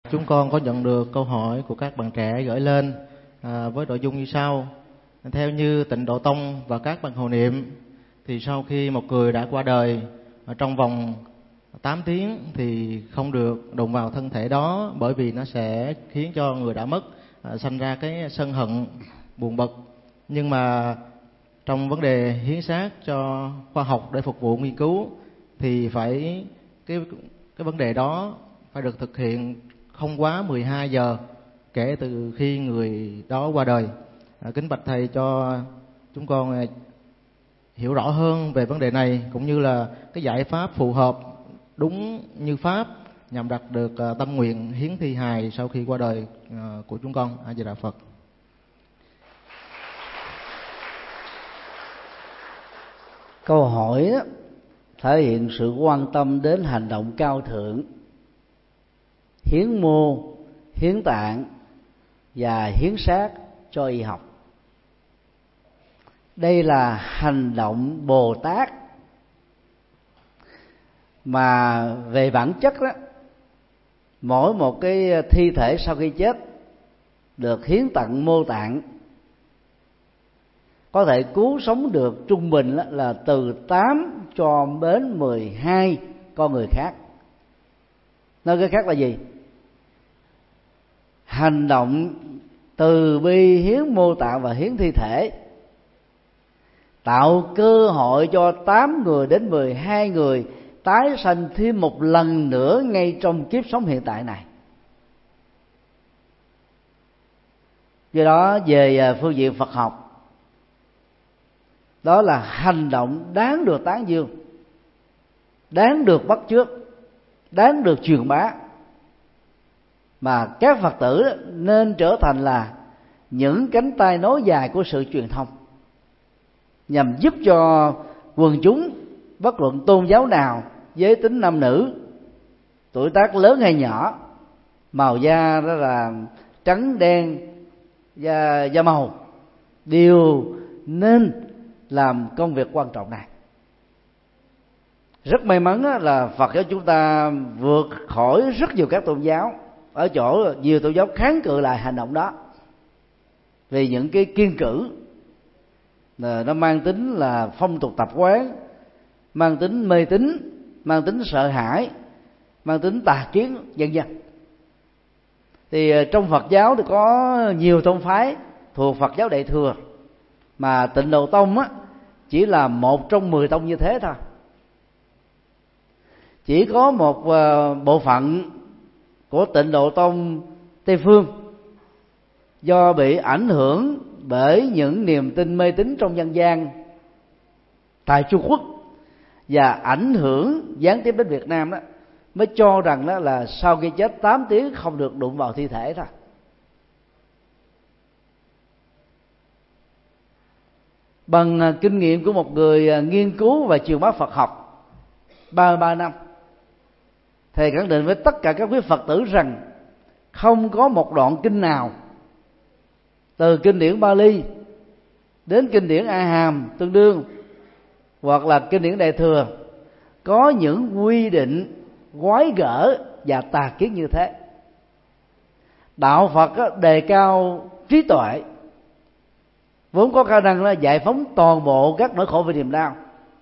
Chúng con có nhận được câu hỏi của các bạn trẻ gửi lên với nội dung như sau. Theo như Tịnh Độ Tông và các bậc hộ niệm, thì sau khi một người đã qua đời trong vòng 8 tiếng thì không được đụng vào thân thể đó, bởi vì nó sẽ khiến cho người đã mất sanh ra cái sân hận, buồn bực. Nhưng mà trong vấn đề hiến xác cho khoa học để phục vụ nghiên cứu thì phải cái vấn đề đó phải được thực hiện không quá 12 giờ kể từ khi người đó qua đời. Kính bạch thầy cho chúng con hiểu rõ hơn về vấn đề này, cũng như là cái giải pháp phù hợp đúng như pháp nhằm đạt được tâm nguyện hiến thi hài sau khi qua đời của chúng con. A Di Đà Phật. Câu hỏi đó thể hiện sự quan tâm đến hành động cao thượng, hiến mô, hiến tạng và hiến xác cho y học. Đây là hành động Bồ Tát mà về bản chất đó, mỗi một cái thi thể sau khi chết được hiến tặng mô tạng có thể cứu sống được trung bình là từ 8 cho đến 12 con người khác. Nói cái khác là gì? Hành động từ bi hiến mô tạng và hiến thi thể tạo cơ hội cho 8 người đến 12 người tái sanh thêm một lần nữa ngay trong kiếp sống hiện tại này. Do đó về phương diện Phật học, đó là hành động đáng được tán dương, đáng được bắt chước, đáng được truyền bá, mà các Phật tử nên trở thành là những cánh tay nối dài của sự truyền thông, nhằm giúp cho quần chúng bất luận tôn giáo nào, giới tính nam nữ, tuổi tác lớn hay nhỏ, màu da đó là trắng đen, da màu, đều nên làm công việc quan trọng này. Rất may mắn là Phật giáo chúng ta vượt khỏi rất nhiều các tôn giáo, ở chỗ nhiều tôn giáo kháng cự lại hành động đó vì những cái kiêng cữ nó mang tính là phong tục tập quán, mang tính mê tín, mang tính sợ hãi, mang tính tà kiến, vân vân. Thì trong Phật giáo thì có nhiều tông phái thuộc Phật giáo Đại thừa, mà Tịnh Độ Tông chỉ là một trong 10 tông như thế thôi. Chỉ có một bộ phận của Tịnh Độ Tông Tây Phương do bị ảnh hưởng bởi những niềm tin mê tín trong dân gian tại Trung Quốc và ảnh hưởng gián tiếp đến Việt Nam đó, mới cho rằng đó là sau khi chết 8 tiếng không được đụng vào thi thể thôi. Bằng kinh nghiệm của một người nghiên cứu và truyền bá Phật học 33 năm, thầy khẳng định với tất cả các quý Phật tử rằng không có một đoạn kinh nào từ kinh điển Bali đến kinh điển A Hàm tương đương hoặc là kinh điển Đại thừa có những quy định quái gở và tà kiến như thế. Đạo Phật đề cao trí tuệ, vốn có khả năng là giải phóng toàn bộ các nỗi khổ về niềm đau,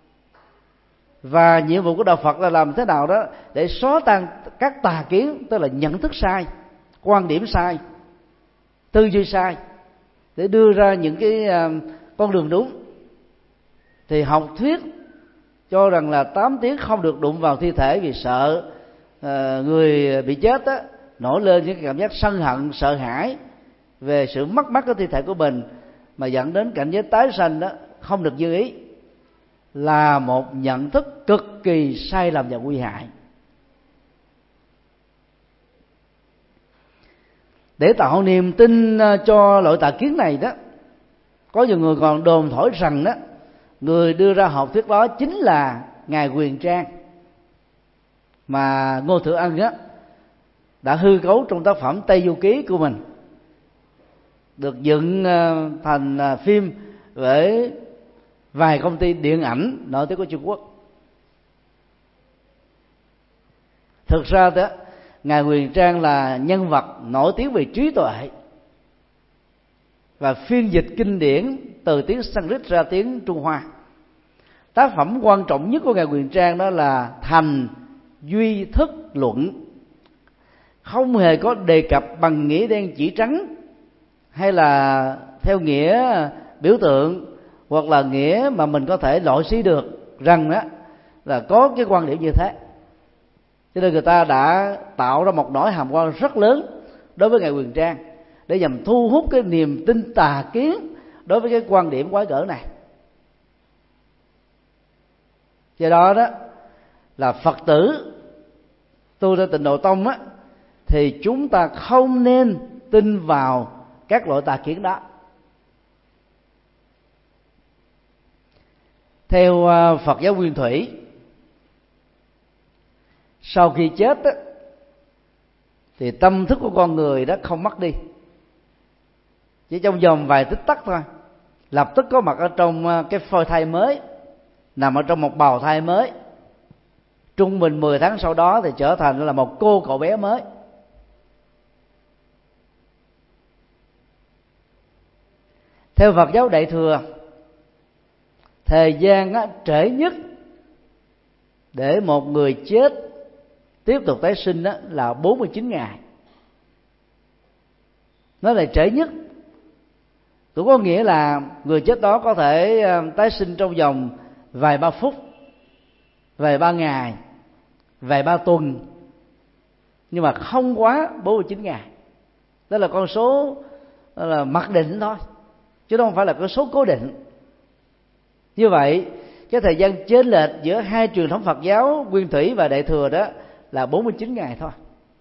và nhiệm vụ của đạo Phật là làm thế nào đó để xóa tan các tà kiến, tức là nhận thức sai, quan điểm sai, tư duy sai, để đưa ra những cái con đường đúng. Thì học thuyết cho rằng là 8 tiếng không được đụng vào thi thể vì sợ người bị chết đó nổi lên những cảm giác sân hận, sợ hãi về sự mất mát của thi thể của mình, mà dẫn đến cảnh giới tái sanh đó không được như ý, là một nhận thức cực kỳ sai lầm và nguy hại. Để tạo niềm tin cho loại tà kiến này đó, có nhiều người còn đồn thổi rằng đó người đưa ra học thuyết đó chính là ngài Huyền Trang, mà Ngô Thừa Ân á đã hư cấu trong tác phẩm Tây Du Ký của mình, được dựng thành phim với vài công ty điện ảnh nổi tiếng của Trung Quốc. Thực ra đó, Ngài Huyền Trang là nhân vật nổi tiếng về trí tuệ và phiên dịch kinh điển từ tiếng Sanskrit ra tiếng Trung Hoa. Tác phẩm quan trọng nhất của Ngài Huyền Trang đó là Thành Duy Thức Luận, không hề có đề cập bằng nghĩa đen chỉ trắng hay là theo nghĩa biểu tượng hoặc là nghĩa mà mình có thể loại suy được rằng đó là có cái quan điểm như thế. Cho nên người ta đã tạo ra một nỗi hàm quan rất lớn đối với Ngài Huyền Trang để nhằm thu hút cái niềm tin tà kiến đối với cái quan điểm quái gở này. Do đó đó là Phật tử tu theo Tịnh Độ Tông á, thì chúng ta không nên tin vào các loại tà kiến đó. Theo Phật giáo Nguyên Thủy, sau khi chết á, thì tâm thức của con người đó không mất đi, chỉ trong vòng vài tích tắc thôi, lập tức có mặt ở trong cái phôi thai mới, nằm ở trong một bào thai mới. Trung bình 10 tháng sau đó thì trở thành là một cậu bé mới. Theo Phật giáo Đại Thừa, thời gian trễ nhất để một người chết tiếp tục tái sinh là 49 ngày. Nó là trễ nhất. Cũng có nghĩa là người chết đó có thể tái sinh trong vòng vài ba phút, vài ba ngày, vài ba tuần, nhưng mà không quá 49 ngày. Đó là con số là mặc định thôi, chứ không phải là con số cố định. Như vậy cái thời gian chênh lệch giữa hai truyền thống Phật giáo Nguyên Thủy và Đại Thừa đó là 49 ngày thôi.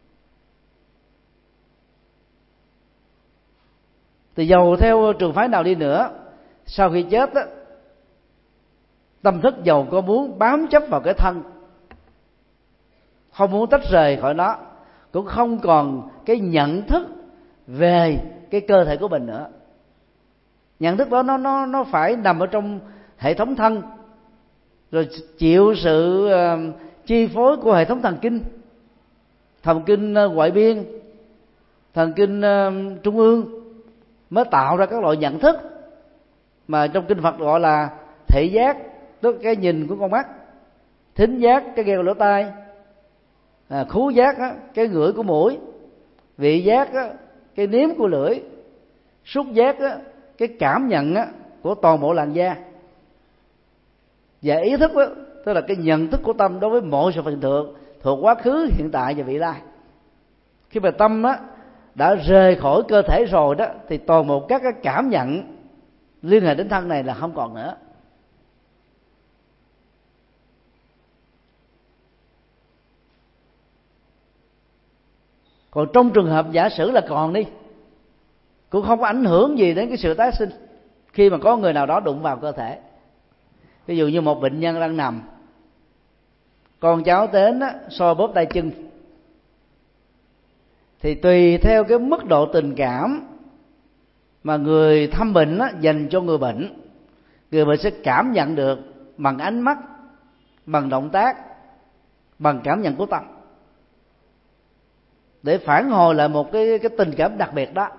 Thì dầu theo trường phái nào đi nữa, sau khi chết đó, tâm thức dầu có muốn bám chấp vào cái thân, không muốn tách rời khỏi nó, cũng không còn cái nhận thức về cái cơ thể của mình nữa. Nhận thức đó nó phải nằm ở trong hệ thống thân, rồi chịu sự chi phối của hệ thống thần kinh ngoại biên, thần kinh trung ương, mới tạo ra các loại nhận thức mà trong kinh Phật gọi là thị giác, tức cái nhìn của con mắt, thính giác cái nghe của lỗ tai, khứu giác cái ngửi của mũi, vị giác cái nếm của lưỡi, xúc giác cái cảm nhận của toàn bộ làn da, và ý thức tức là cái nhận thức của tâm đối với mọi sự vật thượng thuộc quá khứ, hiện tại và vị lai. Khi mà tâm đã rời khỏi cơ thể rồi đó, thì toàn bộ các cái cảm nhận liên hệ đến thân này là không còn nữa. Còn trong trường hợp giả sử là còn đi, cũng không có ảnh hưởng gì đến cái sự tái sinh khi mà có người nào đó đụng vào cơ thể. Ví dụ như một bệnh nhân đang nằm, con cháu đến xoa bóp tay chân, thì tùy theo cái mức độ tình cảm mà người thăm bệnh dành cho người bệnh, người bệnh sẽ cảm nhận được bằng ánh mắt, bằng động tác, bằng cảm nhận của tâm, để phản hồi lại một cái tình cảm đặc biệt đó.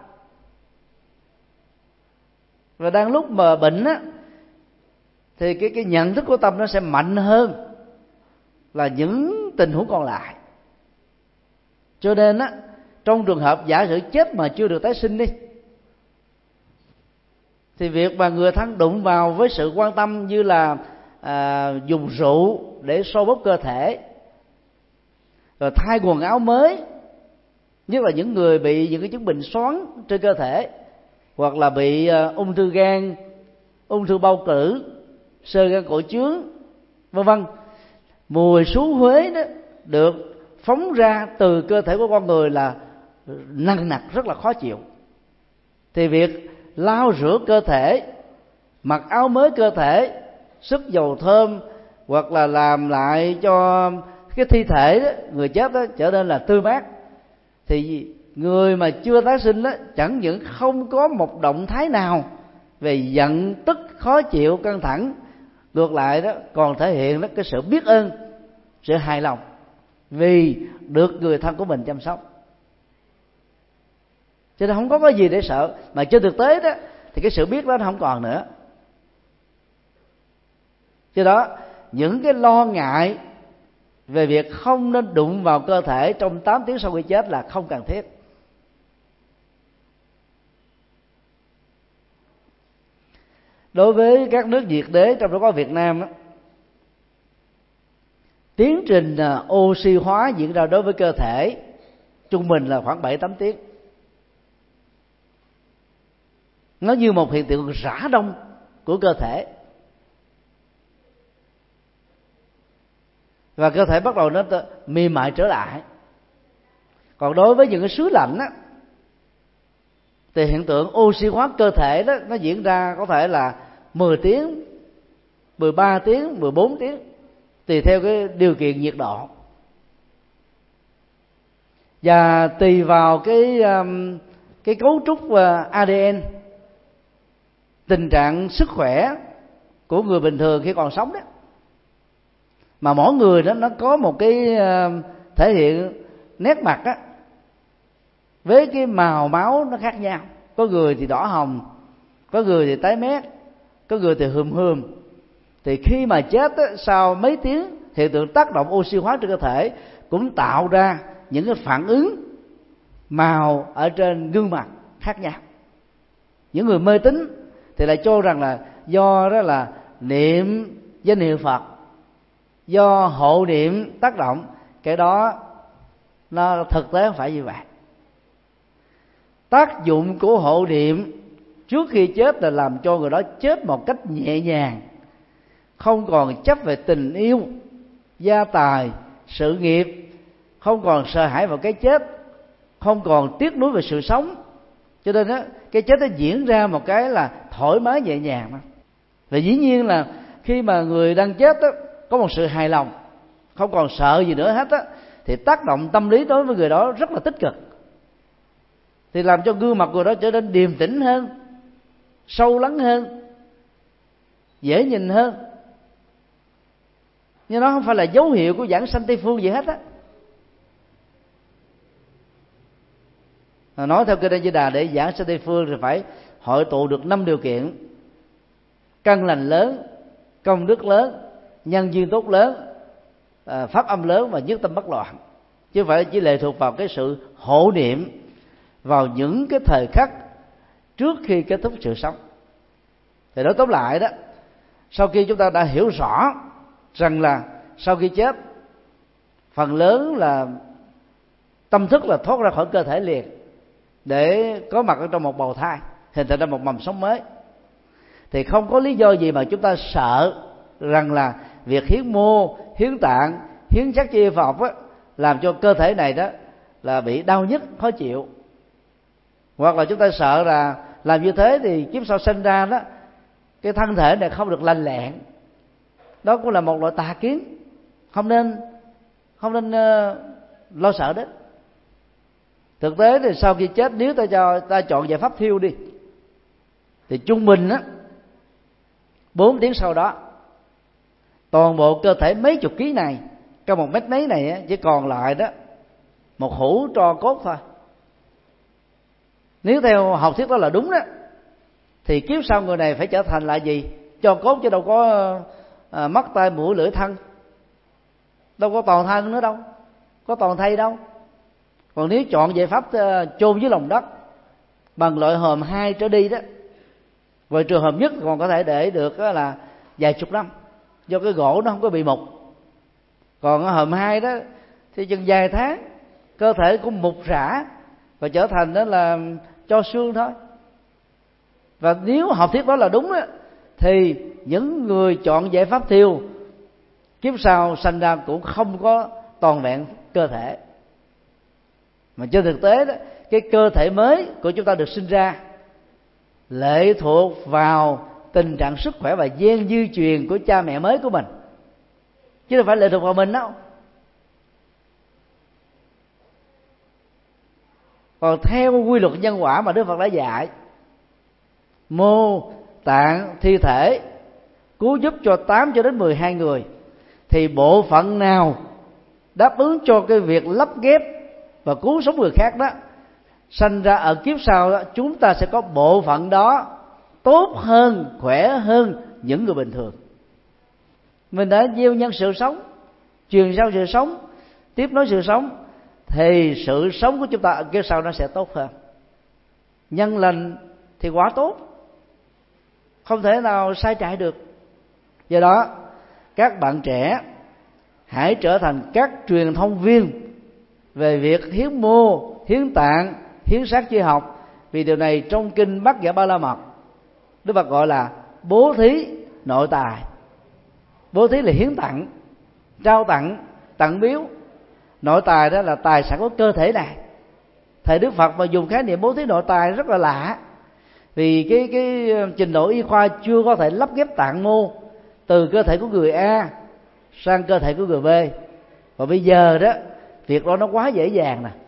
Và đang lúc mà bệnh thì cái nhận thức của tâm nó sẽ mạnh hơn là những tình huống còn lại. Cho nên trong trường hợp giả sử chết mà chưa được tái sinh đi, thì việc mà người thân đụng vào với sự quan tâm như là dùng rượu để xoa bóp cơ thể, rồi thay quần áo mới, nhất là những người bị những cái chứng bệnh xoắn trên cơ thể, hoặc là bị ung thư gan, ung thư bao tử, xơ gan cổ trướng, vân vân, mùi xú Huế đó được phóng ra từ cơ thể của con người là nặng nặc, rất là khó chịu. Thì việc lau rửa cơ thể, mặc áo mới cơ thể, sức dầu thơm, hoặc là làm lại cho cái thi thể đó, người chết đó, trở nên là tươi mát, thì người mà chưa tái sinh đó chẳng những không có một động thái nào về giận tức, khó chịu, căng thẳng, ngược lại đó còn thể hiện đó cái sự biết ơn, sự hài lòng. vì được người thân của mình chăm sóc. Cho nên không có cái gì để sợ. Mà trên thực tế đó thì cái sự biết đó nó không còn nữa. Do đó những cái lo ngại về việc không nên đụng vào cơ thể trong 8 tiếng sau khi chết là không cần thiết. Đối với các nước nhiệt đới, trong đó có Việt Nam đó, tiến trình oxy hóa diễn ra đối với cơ thể trung bình là khoảng 7-8 tiếng. Nó như một hiện tượng rã đông của cơ thể, và cơ thể bắt đầu nó mềm mại trở lại. Còn đối với những cái xứ lạnh á, thì hiện tượng oxy hóa cơ thể đó nó diễn ra có thể là 10 tiếng, 13 tiếng, 14 tiếng, tùy theo cái điều kiện nhiệt độ. Và tùy vào cái cấu trúc ADN, tình trạng sức khỏe của người bình thường khi còn sống đó, mà mỗi người đó nó có một cái thể hiện nét mặt á với cái màu máu nó khác nhau. Có người thì đỏ hồng, có người thì tái mét, có người thì hừm hừm. Thì khi mà chết á, sau mấy tiếng, hiện tượng tác động oxy hóa trên cơ thể cũng tạo ra những cái phản ứng màu ở trên gương mặt khác nhau. Những người mê tín thì lại cho rằng là do đó là niệm danh hiệu Phật, do hộ niệm tác động. Cái đó nó thực tế không phải như vậy. Tác dụng của hộ niệm trước khi chết là làm cho người đó chết một cách nhẹ nhàng, không còn chấp về tình yêu, gia tài, sự nghiệp, không còn sợ hãi vào cái chết, không còn tiếc nuối về sự sống. Cho nên đó, cái chết nó diễn ra một cái là thoải mái nhẹ nhàng mà. Và dĩ nhiên là khi mà người đang chết đó, có một sự hài lòng, không còn sợ gì nữa hết á, thì tác động tâm lý đối với người đó rất là tích cực, thì làm cho gương mặt người đó trở nên điềm tĩnh hơn, sâu lắng hơn, dễ nhìn hơn. Nhưng nó không phải là dấu hiệu của giảng sanh Tây Phương gì hết á. Nói theo Kinh A Di Đà, để giảng sanh Tây Phương thì phải hội tụ được 5 điều kiện: căn lành lớn, công đức lớn, nhân duyên tốt lớn, pháp âm lớn và nhất tâm bất loạn. Chứ không phải chỉ lệ thuộc vào cái sự hộ niệm vào những cái thời khắc trước khi kết thúc sự sống. Thì nói tóm lại đó, sau khi chúng ta đã hiểu rõ rằng là sau khi chết, phần lớn là tâm thức là thoát ra khỏi cơ thể liền để có mặt ở trong một bào thai, hình thành ra một mầm sống mới, thì không có lý do gì mà chúng ta sợ rằng là việc hiến mô, hiến tạng, hiến xác chi phọc á, làm cho cơ thể này đó là bị đau nhức, khó chịu. Hoặc là chúng ta sợ là làm như thế thì kiếp sau sinh ra đó, cái thân thể này không được lành lẹn. Đó cũng là một loại tà kiến, không nên lo sợ đấy. Thực tế thì sau khi chết, nếu ta chọn giải pháp thiêu đi, thì trung bình á 4 tiếng sau đó, toàn bộ cơ thể mấy chục ký này, cao 1 mét mấy này á, chỉ còn lại đó một hũ tro cốt thôi. Nếu theo học thuyết đó là đúng đó, thì kiếp sau người này phải trở thành lại gì? Tro cốt, chứ đâu có mắt tai mũi lưỡi thân, đâu có toàn thân nữa đâu, có toàn thây đâu. Còn nếu chọn giải pháp chôn dưới lòng đất bằng loại hòm 2 trở đi đó, và trường hợp nhất còn có thể để được là vài chục năm, do cái gỗ nó không có bị mục. Còn ở hòm 2 đó thì chừng vài tháng cơ thể cũng mục rã và trở thành đó là cho xương thôi. Và nếu học thuyết đó là đúng đó, thì những người chọn giải pháp thiêu kiếp sau sanh ra cũng không có toàn vẹn cơ thể. Mà trên thực tế đó, cái cơ thể mới của chúng ta được sinh ra lệ thuộc vào tình trạng sức khỏe và gen di truyền của cha mẹ mới của mình, chứ không phải lệ thuộc vào mình đâu. Còn theo quy luật nhân quả mà Đức Phật đã dạy, mô tạng thi thể cứu giúp cho 8 cho đến 12 người, thì bộ phận nào đáp ứng cho cái việc lắp ghép và cứu sống người khác đó, sanh ra ở kiếp sau đó, chúng ta sẽ có bộ phận đó tốt hơn, khỏe hơn những người bình thường. Mình đã gieo nhân sự sống, truyền giao sự sống, tiếp nối sự sống, thì sự sống của chúng ta ở kiếp sau nó sẽ tốt hơn. Nhân lành thì quá tốt, không thể nào sai trái được. Do đó các bạn trẻ hãy trở thành các truyền thông viên về việc hiến mô, hiến tạng, hiến xác chi học. Vì điều này trong kinh Bát Nhã Ba La Mật, Đức Phật gọi là bố thí nội tài. Bố thí là hiến tặng, trao tặng, tặng biếu. Nội tài đó là tài sản của cơ thể này. Thầy Đức Phật mà dùng khái niệm bố thí nội tài rất là lạ, vì cái trình độ y khoa chưa có thể lắp ghép tạng mô từ cơ thể của người A sang cơ thể của người B. Và bây giờ đó, việc đó nó quá dễ dàng nè.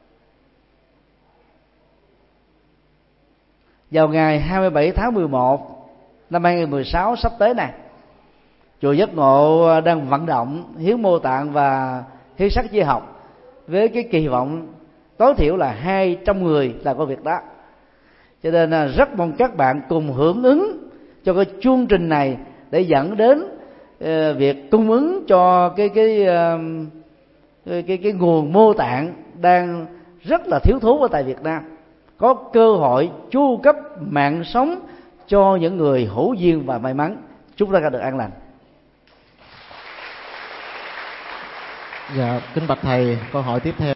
Vào ngày 27 tháng 11 năm 2016 sắp tới này, chùa Giác Ngộ đang vận động hiến mô tạng và hiến xác chi học với cái kỳ vọng tối thiểu là 200 người làm công việc đó. Cho nên rất mong các bạn cùng hưởng ứng cho cái chương trình này để dẫn đến việc cung ứng cho cái nguồn mô tạng đang rất là thiếu thốn ở tại Việt Nam, có cơ hội chu cấp mạng sống cho những người hữu duyên và may mắn. Chúng ta được an lành. Dạ, kính bạch thầy, câu hỏi tiếp theo.